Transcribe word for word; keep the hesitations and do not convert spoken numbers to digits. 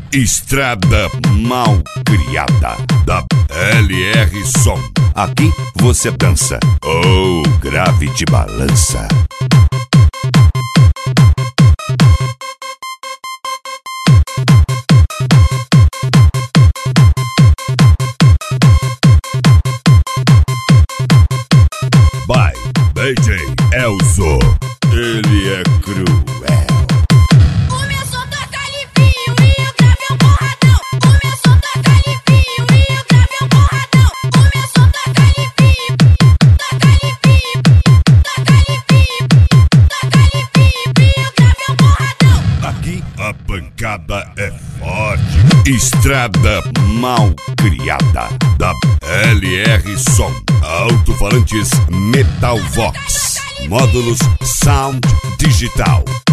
Estrada mal criada da L R Som. Aqui você dança ou oh, grave de balança. By D J Elzo. Ele é cruel. A pancada é forte. Estrada mal criada da L R Som. Alto-falantes Metal Vox. Módulos Sound Digital.